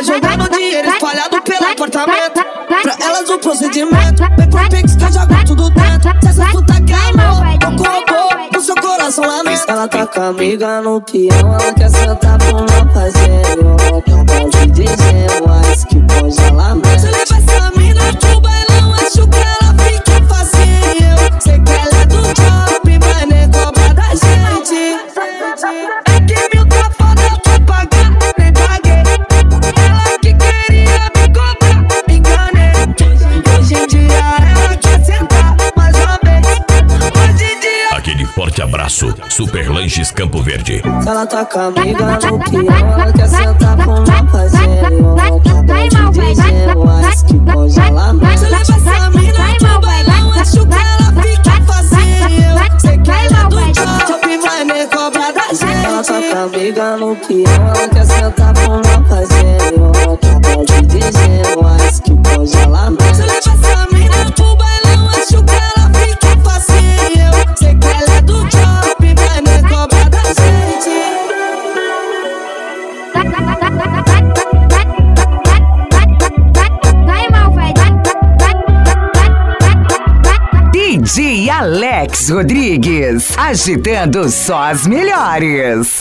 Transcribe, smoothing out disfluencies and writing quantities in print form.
Ela jogando dinheiro espalhado pelo apartamento. Pra elas o procedimento. Vem pro Pix que eu jogo tudo dentro. Se essa puta quer amor, eu corro no seu coração lá dentro. Ela tá com a amiga no peão, ela quer sentar com uma parceiro. Pode dizer mais que pode ela mesmo. Você leva essa mina pro bailão, acho que ela fica facinho. Sei que ela é do shopping, mas nem cobra da gente. É que mil tá foda pra pagar, nem paguei. Ela que queria me cobrar, me enganei. Hoje em dia ela quer sentar mais uma vez. Hoje em dia. Aquele forte abraço, Super Lanches Campo Verde. Ela tá com a amiga no peão, ela quer sentar com uma parceiro. Pode dizer mais que pode ela mesmo. Você leva essa mina pro bailão, acho que ela fica facinho. Sei que ela é do shopping, mas nem cobra da gente. Ela tá com a amiga no peão, ela quer sentar com uma parceiro. Pode dizer mais que pode ela mesmo. Você leva essa mina pro bailão, acho que ela fica facinho. Sei que ela é do shopping, mas nem cobra da gente. DJ Alex Rodrigues, agitando só as melhores.